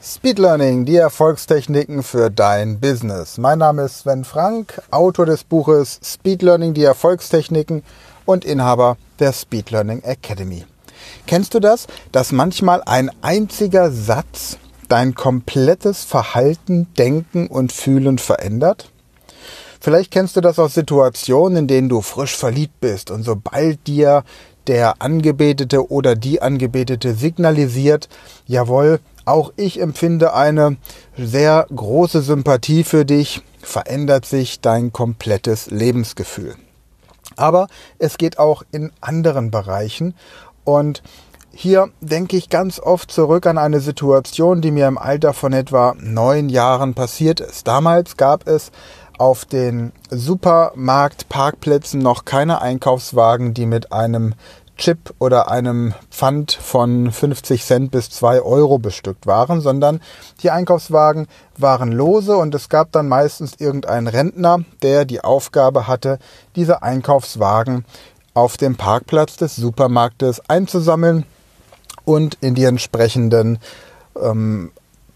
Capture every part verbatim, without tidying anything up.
Speed Learning, die Erfolgstechniken für dein Business. Mein Name ist Sven Frank, Autor des Buches Speed Learning, die Erfolgstechniken und Inhaber der Speed Learning Academy. Kennst du das, dass manchmal ein einziger Satz dein komplettes Verhalten, Denken und Fühlen verändert? Vielleicht kennst du das aus Situationen, in denen du frisch verliebt bist und sobald dir der Angebetete oder die Angebetete signalisiert, jawohl, auch ich empfinde eine sehr große Sympathie für dich, verändert sich dein komplettes Lebensgefühl. Aber es geht auch in anderen Bereichen und hier denke ich ganz oft zurück an eine Situation, die mir im Alter von etwa neun Jahren passiert ist. Damals gab es auf den Supermarktparkplätzen noch keine Einkaufswagen, die mit einem Chip oder einem Pfand von fünfzig Cent bis zwei Euro bestückt waren, sondern die Einkaufswagen waren lose und es gab dann meistens irgendeinen Rentner, der die Aufgabe hatte, diese Einkaufswagen auf dem Parkplatz des Supermarktes einzusammeln und in die entsprechenden ähm,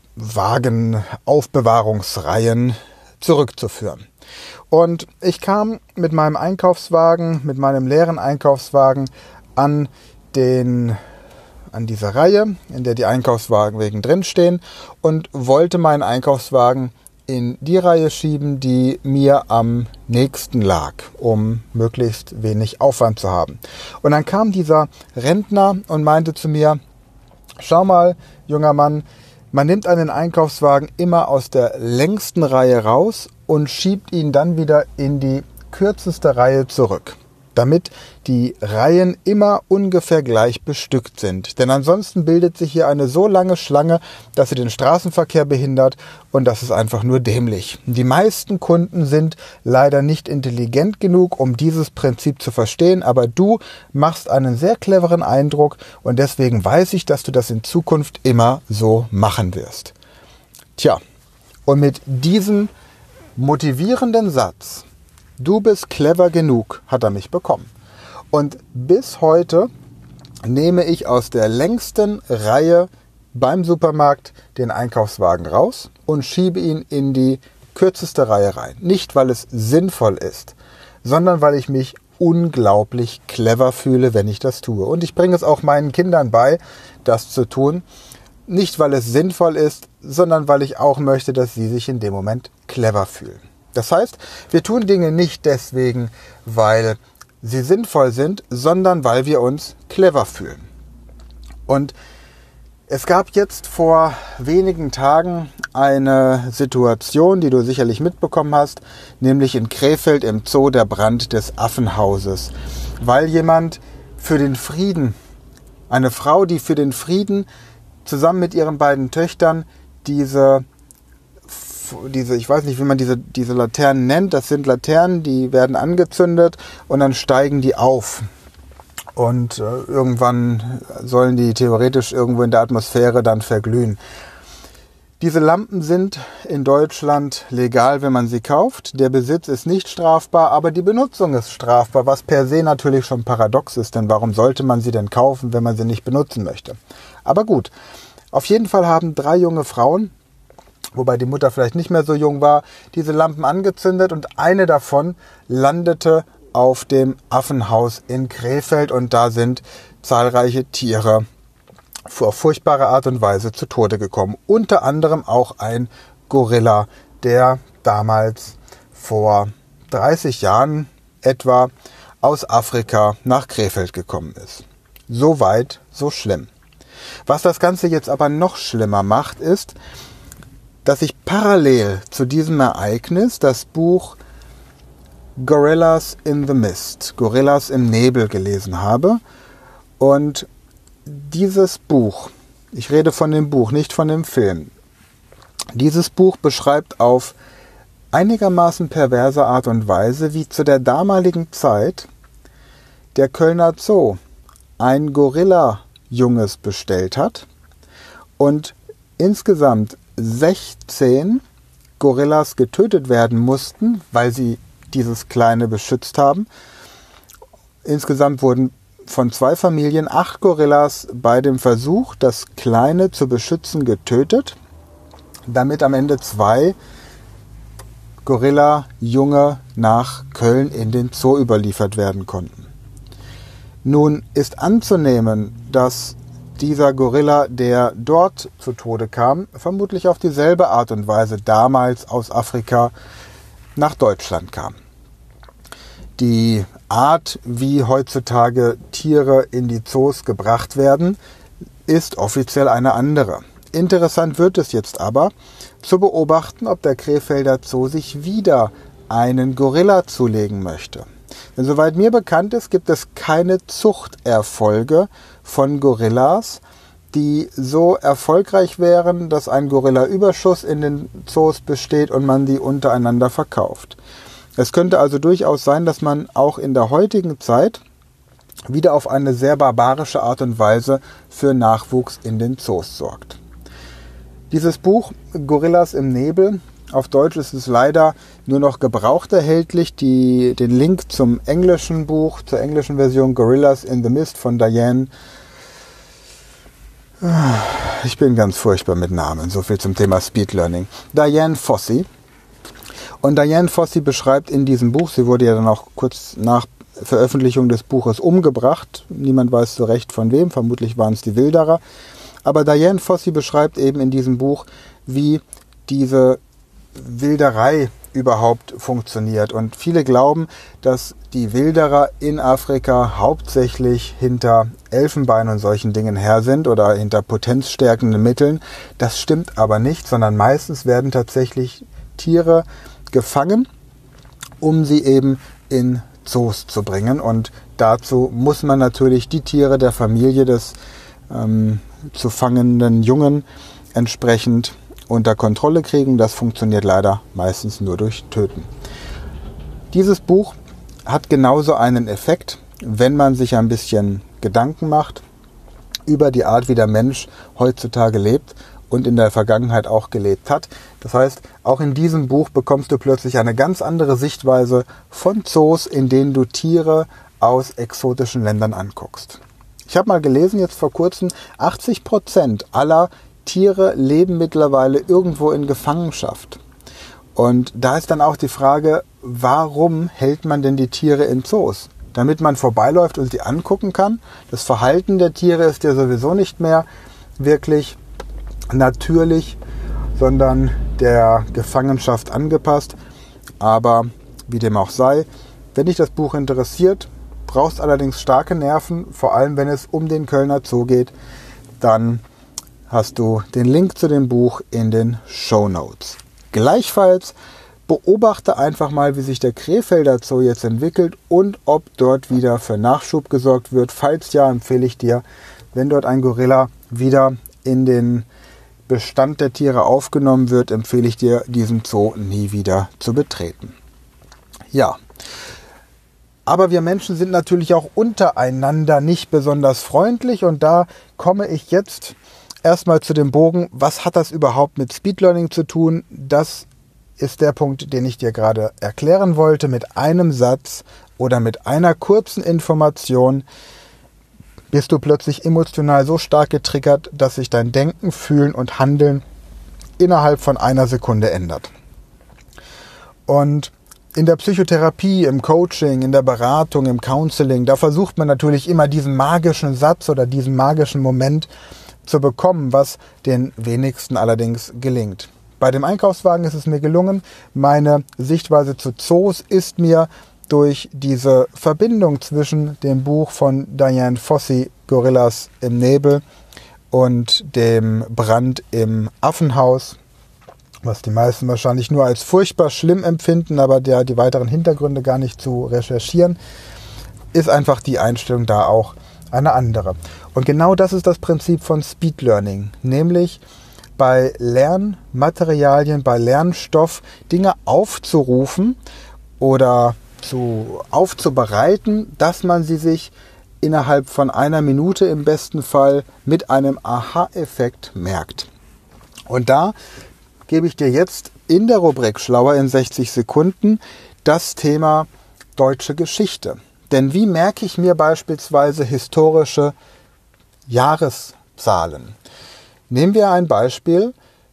Wagenaufbewahrungsreihen zurückzuführen. Und ich kam mit meinem Einkaufswagen, mit meinem leeren Einkaufswagen an den, an diese Reihe, in der die Einkaufswagen drinstehen und wollte meinen Einkaufswagen in die Reihe schieben, die mir am nächsten lag, um möglichst wenig Aufwand zu haben. Und dann kam dieser Rentner und meinte zu mir: Schau mal, junger Mann, man nimmt einen Einkaufswagen immer aus der längsten Reihe raus und schiebt ihn dann wieder in die kürzeste Reihe zurück, damit die Reihen immer ungefähr gleich bestückt sind. Denn ansonsten bildet sich hier eine so lange Schlange, dass sie den Straßenverkehr behindert und das ist einfach nur dämlich. Die meisten Kunden sind leider nicht intelligent genug, um dieses Prinzip zu verstehen, aber du machst einen sehr cleveren Eindruck und deswegen weiß ich, dass du das in Zukunft immer so machen wirst. Tja, und mit diesem motivierenden Satz, du bist clever genug, hat er mich bekommen. Und bis heute nehme ich aus der längsten Reihe beim Supermarkt den Einkaufswagen raus und schiebe ihn in die kürzeste Reihe rein. Nicht, weil es sinnvoll ist, sondern weil ich mich unglaublich clever fühle, wenn ich das tue. Und ich bringe es auch meinen Kindern bei, das zu tun. Nicht, weil es sinnvoll ist, sondern weil ich auch möchte, dass sie sich in dem Moment clever fühlen. Das heißt, wir tun Dinge nicht deswegen, weil sie sinnvoll sind, sondern weil wir uns clever fühlen. Und es gab jetzt vor wenigen Tagen eine Situation, die du sicherlich mitbekommen hast, nämlich in Krefeld im Zoo der Brand des Affenhauses, weil jemand für den Frieden, eine Frau, die für den Frieden zusammen mit ihren beiden Töchtern diese diese, ich weiß nicht, wie man diese, diese Laternen nennt, das sind Laternen, die werden angezündet und dann steigen die auf. Und äh, irgendwann sollen die theoretisch irgendwo in der Atmosphäre dann verglühen. Diese Lampen sind in Deutschland legal, wenn man sie kauft. Der Besitz ist nicht strafbar, aber die Benutzung ist strafbar, was per se natürlich schon paradox ist, denn warum sollte man sie denn kaufen, wenn man sie nicht benutzen möchte? Aber gut, auf jeden Fall haben drei junge Frauen, wobei die Mutter vielleicht nicht mehr so jung war, diese Lampen angezündet und eine davon landete auf dem Affenhaus in Krefeld und da sind zahlreiche Tiere auf furchtbare Art und Weise zu Tode gekommen. Unter anderem auch ein Gorilla, der damals vor dreißig Jahren etwa aus Afrika nach Krefeld gekommen ist. So weit, so schlimm. Was das Ganze jetzt aber noch schlimmer macht, ist, dass ich parallel zu diesem Ereignis das Buch Gorillas in the Mist, Gorillas im Nebel gelesen habe. Und dieses Buch, ich rede von dem Buch, nicht von dem Film, dieses Buch beschreibt auf einigermaßen perverse Art und Weise, wie zu der damaligen Zeit der Kölner Zoo ein Gorilla-Junges bestellt hat und insgesamt sechzehn Gorillas getötet werden mussten, weil sie dieses Kleine beschützt haben. Insgesamt wurden von zwei Familien acht Gorillas bei dem Versuch, das Kleine zu beschützen, getötet. damit am Ende zwei Gorilla-Junge nach Köln in den Zoo überliefert werden konnten. Nun ist anzunehmen, dass dieser Gorilla, der dort zu Tode kam, vermutlich auf dieselbe Art und Weise damals aus Afrika nach Deutschland kam. Die Art, wie heutzutage Tiere in die Zoos gebracht werden, ist offiziell eine andere. Interessant wird es jetzt aber, zu beobachten, ob der Krefelder Zoo sich wieder einen Gorilla zulegen möchte. Denn soweit mir bekannt ist, gibt es keine Zuchterfolge von Gorillas, die so erfolgreich wären, dass ein Gorilla-Überschuss in den Zoos besteht und man die untereinander verkauft. Es könnte also durchaus sein, dass man auch in der heutigen Zeit wieder auf eine sehr barbarische Art und Weise für Nachwuchs in den Zoos sorgt. Dieses Buch Gorillas im Nebel, auf Deutsch ist es leider nur noch gebraucht erhältlich. Die, den Link zum englischen Buch, zur englischen Version Gorillas in the Mist von Diane. Ich bin ganz furchtbar mit Namen, so viel zum Thema Speed Learning. Diane Fossey. Und Diane Fossey beschreibt in diesem Buch, sie wurde ja dann auch kurz nach Veröffentlichung des Buches umgebracht. Niemand weiß so recht von wem, vermutlich waren es die Wilderer. Aber Diane Fossey beschreibt eben in diesem Buch, wie diese Wilderei überhaupt funktioniert. Und viele glauben, dass die Wilderer in Afrika hauptsächlich hinter Elfenbein und solchen Dingen her sind oder hinter potenzstärkenden Mitteln. Das stimmt aber nicht, sondern meistens werden tatsächlich Tiere gefangen, um sie eben in Zoos zu bringen. Und dazu muss man natürlich die Tiere der Familie des ähm, zu fangenden Jungen entsprechend unter Kontrolle kriegen. Das funktioniert leider meistens nur durch Töten. Dieses Buch hat genauso einen Effekt, wenn man sich ein bisschen Gedanken macht über die Art, wie der Mensch heutzutage lebt und in der Vergangenheit auch gelebt hat. Das heißt, auch in diesem Buch bekommst du plötzlich eine ganz andere Sichtweise von Zoos, in denen du Tiere aus exotischen Ländern anguckst. Ich habe mal gelesen, jetzt vor kurzem, achtzig Prozent aller Tiere leben mittlerweile irgendwo in Gefangenschaft. Und da ist dann auch die Frage, warum hält man denn die Tiere in Zoos? Damit man vorbeiläuft und sie angucken kann. Das Verhalten der Tiere ist ja sowieso nicht mehr wirklich natürlich, sondern der Gefangenschaft angepasst. Aber wie dem auch sei, wenn dich das Buch interessiert, brauchst allerdings starke Nerven, vor allem wenn es um den Kölner Zoo geht, dann hast du den Link zu dem Buch in den Shownotes. Gleichfalls beobachte einfach mal, wie sich der Krefelder Zoo jetzt entwickelt und ob dort wieder für Nachschub gesorgt wird. Falls ja, empfehle ich dir, wenn dort ein Gorilla wieder in den Bestand der Tiere aufgenommen wird, empfehle ich dir, diesen Zoo nie wieder zu betreten. Ja. Aber wir Menschen sind natürlich auch untereinander nicht besonders freundlich und da komme ich jetzt erstmal zu dem Bogen, was hat das überhaupt mit Speed Learning zu tun? Das ist der Punkt, den ich dir gerade erklären wollte. Mit einem Satz oder mit einer kurzen Information bist du plötzlich emotional so stark getriggert, dass sich dein Denken, Fühlen und Handeln innerhalb von einer Sekunde ändert. Und in der Psychotherapie, im Coaching, in der Beratung, im Counseling, da versucht man natürlich immer diesen magischen Satz oder diesen magischen Moment zu bekommen, was den wenigsten allerdings gelingt. Bei dem Einkaufswagen ist es mir gelungen. Meine Sichtweise zu Zoos ist mir durch diese Verbindung zwischen dem Buch von Diane Fossey, Gorillas im Nebel, und dem Brand im Affenhaus, was die meisten wahrscheinlich nur als furchtbar schlimm empfinden, aber der die weiteren Hintergründe gar nicht zu recherchieren, ist einfach die Einstellung da auch eine andere. Und genau das ist das Prinzip von Speed Learning, nämlich bei Lernmaterialien, bei Lernstoff Dinge aufzurufen oder zu, aufzubereiten, dass man sie sich innerhalb von einer Minute im besten Fall mit einem Aha-Effekt merkt. Und da gebe ich dir jetzt in der Rubrik Schlauer in sechzig Sekunden das Thema deutsche Geschichte. Denn wie merke ich mir beispielsweise historische Jahreszahlen? Nehmen wir ein Beispiel.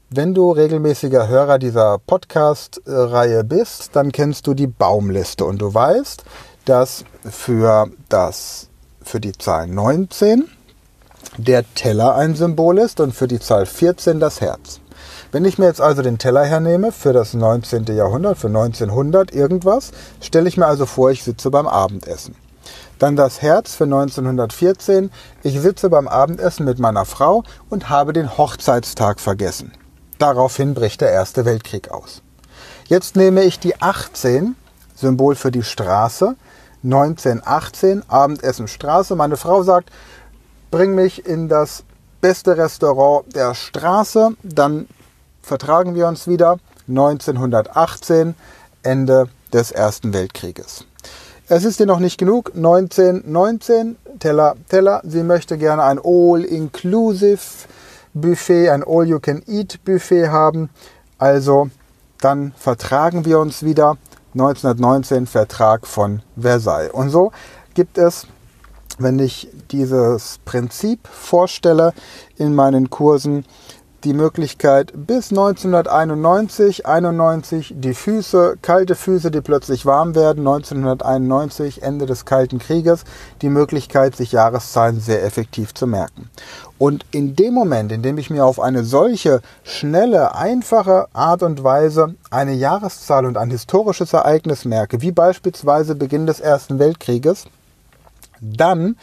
wenn du regelmäßiger Hörer dieser Podcast-Reihe bist, dann kennst du die Baumliste und du weißt, dass für, das, für die Zahl neunzehn der Teller ein Symbol ist und für die Zahl vierzehn das Herz. Wenn ich mir jetzt also den Teller hernehme für das neunzehnte Jahrhundert, für neunzehnhundert irgendwas, stelle ich mir also vor, ich sitze beim Abendessen. Dann das Herz für neunzehnhundertvierzehn, ich sitze beim Abendessen mit meiner Frau und habe den Hochzeitstag vergessen. Daraufhin bricht der Erste Weltkrieg aus. Jetzt nehme ich die achtzehn, Symbol für die Straße, neunzehnhundertachtzehn, Abendessen Straße. Meine Frau sagt, bring mich in das beste Restaurant der Straße, dann vertragen wir uns wieder. neunzehnhundertachtzehn, Ende des Ersten Weltkrieges. Es ist ihr noch nicht genug. neunzehnhundertneunzehn, Teller, Teller. Sie möchte gerne ein All-Inclusive Buffet, ein All-You-Can-Eat-Buffet haben. Also dann vertragen wir uns wieder. neunzehnhundertneunzehn, Vertrag von Versailles. Und so gibt es, wenn ich dieses Prinzip vorstelle in meinen Kursen, die Möglichkeit bis neunzehnhunderteinundneunzig, einundneunzig die Füße, kalte Füße, die plötzlich warm werden, neunzehnhunderteinundneunzig, Ende des Kalten Krieges, die Möglichkeit, sich Jahreszahlen sehr effektiv zu merken. Und in dem Moment, in dem ich mir auf eine solche schnelle, einfache Art und Weise eine Jahreszahl und ein historisches Ereignis merke, wie beispielsweise Beginn des Ersten Weltkrieges, dann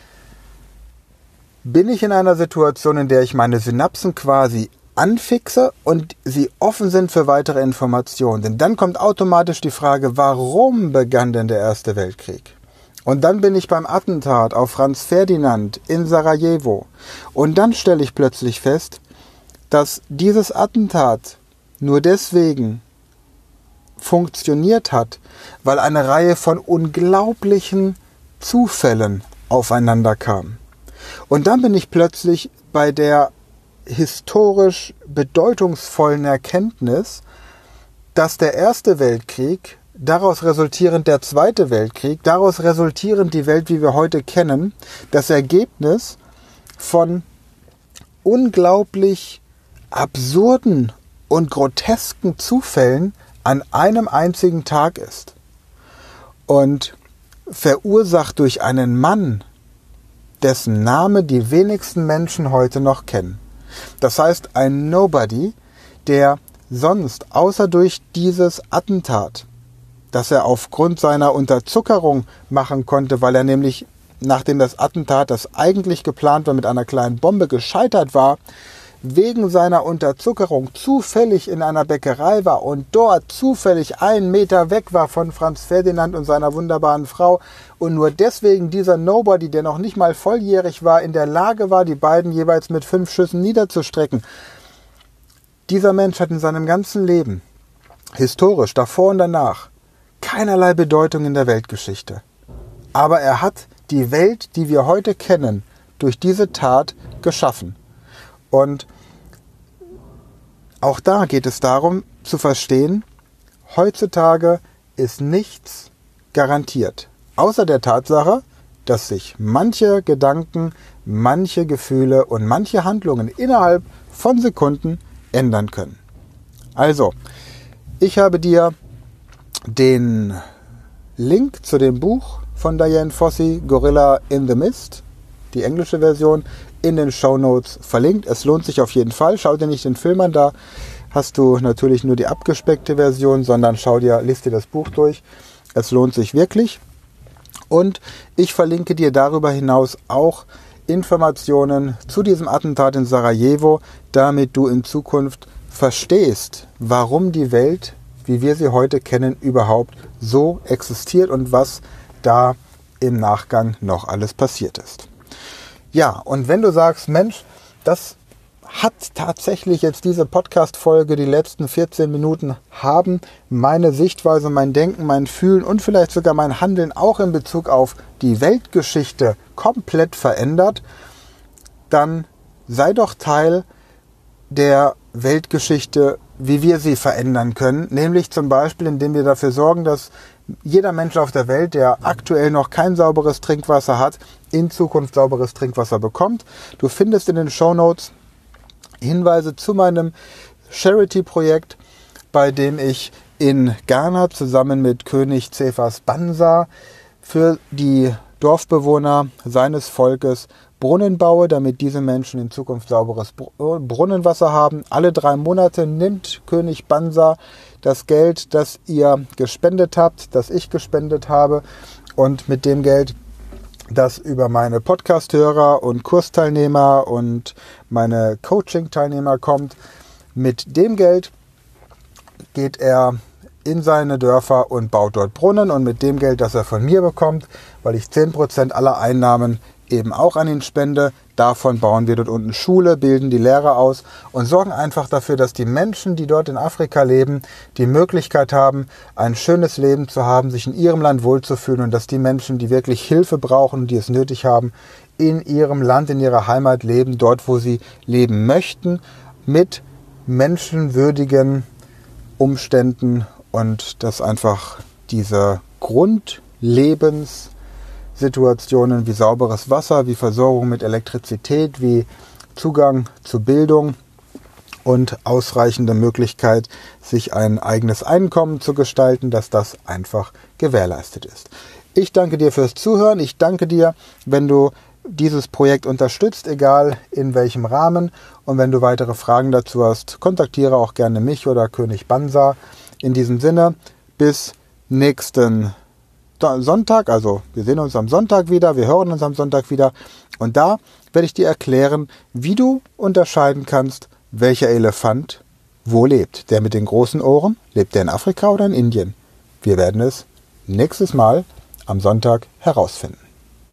bin ich in einer Situation, in der ich meine Synapsen quasi anfixe und sie offen sind für weitere Informationen. Denn dann kommt automatisch die Frage, warum begann denn der Erste Weltkrieg? Und dann bin ich beim Attentat auf Franz Ferdinand in Sarajevo. Und dann stelle ich plötzlich fest, dass dieses Attentat nur deswegen funktioniert hat, weil eine Reihe von unglaublichen Zufällen aufeinander kam. Und dann bin ich plötzlich bei der historisch bedeutungsvollen Erkenntnis, dass der Erste Weltkrieg, daraus resultierend der Zweite Weltkrieg, daraus resultierend die Welt, wie wir heute kennen, das Ergebnis von unglaublich absurden und grotesken Zufällen an einem einzigen Tag ist. Und verursacht durch einen Mann, dessen Name die wenigsten Menschen heute noch kennen. Das heißt, ein Nobody, der sonst außer durch dieses Attentat, das er aufgrund seiner Unterzuckerung machen konnte, weil er nämlich, nachdem das Attentat, das eigentlich geplant war, mit einer kleinen Bombe gescheitert war, wegen seiner Unterzuckerung zufällig in einer Bäckerei war und dort zufällig einen Meter weg war von Franz Ferdinand und seiner wunderbaren Frau und nur deswegen dieser Nobody, der noch nicht mal volljährig war, in der Lage war, die beiden jeweils mit fünf Schüssen niederzustrecken. Dieser Mensch hat in seinem ganzen Leben, historisch, davor und danach, keinerlei Bedeutung in der Weltgeschichte. Aber er hat die Welt, die wir heute kennen, durch diese Tat geschaffen. Und auch da geht es darum zu verstehen, heutzutage ist nichts garantiert. Außer der Tatsache, dass sich manche Gedanken, manche Gefühle und manche Handlungen innerhalb von Sekunden ändern können. Also, ich habe dir den Link zu dem Buch von Dian Fossey, Gorilla in the Mist, die englische Version, in den Shownotes verlinkt. Es lohnt sich auf jeden Fall. Schau dir nicht den Film an, da hast du natürlich nur die abgespeckte Version, sondern schau dir, lies dir das Buch durch. Es lohnt sich wirklich. Und ich verlinke dir darüber hinaus auch Informationen zu diesem Attentat in Sarajevo, damit du in Zukunft verstehst, warum die Welt, wie wir sie heute kennen, überhaupt so existiert und was da im Nachgang noch alles passiert ist. Ja, und wenn du sagst, Mensch, das hat tatsächlich jetzt diese Podcast-Folge, die letzten vierzehn Minuten, haben meine Sichtweise, mein Denken, mein Fühlen und vielleicht sogar mein Handeln auch in Bezug auf die Weltgeschichte komplett verändert, dann sei doch Teil der Weltgeschichte, wie wir sie verändern können, nämlich zum Beispiel, indem wir dafür sorgen, dass jeder Mensch auf der Welt, der aktuell noch kein sauberes Trinkwasser hat, in Zukunft sauberes Trinkwasser bekommt. Du findest in den Shownotes Hinweise zu meinem Charity-Projekt, bei dem ich in Ghana zusammen mit König Cephas Banza für die Dorfbewohner seines Volkes Brunnen baue, damit diese Menschen in Zukunft sauberes Brunnenwasser haben. Alle drei Monate nimmt König Banza das Geld, das ihr gespendet habt, das ich gespendet habe, und mit dem Geld, das über meine Podcast-Hörer und Kursteilnehmer und meine Coaching-Teilnehmer kommt, mit dem Geld geht er in seine Dörfer und baut dort Brunnen, und mit dem Geld, das er von mir bekommt, weil ich zehn Prozent aller Einnahmen eben auch an ihn spende, davon bauen wir dort unten Schule, bilden die Lehrer aus und sorgen einfach dafür, dass die Menschen, die dort in Afrika leben, die Möglichkeit haben, ein schönes Leben zu haben, sich in ihrem Land wohlzufühlen, und dass die Menschen, die wirklich Hilfe brauchen und die es nötig haben, in ihrem Land, in ihrer Heimat leben, dort, wo sie leben möchten, mit menschenwürdigen Umständen, und dass einfach diese Grundlebenssituationen wie sauberes Wasser, wie Versorgung mit Elektrizität, wie Zugang zu Bildung und ausreichende Möglichkeit, sich ein eigenes Einkommen zu gestalten, dass das einfach gewährleistet ist. Ich danke dir fürs Zuhören. Ich danke dir, wenn du dieses Projekt unterstützt, egal in welchem Rahmen. Und wenn du weitere Fragen dazu hast, kontaktiere auch gerne mich oder König Banza. In diesem Sinne, bis nächsten Sonntag, also wir sehen uns am Sonntag wieder, wir hören uns am Sonntag wieder, und da werde ich dir erklären, wie du unterscheiden kannst, welcher Elefant wo lebt. Der mit den großen Ohren, lebt der in Afrika oder in Indien? Wir werden es nächstes Mal am Sonntag herausfinden.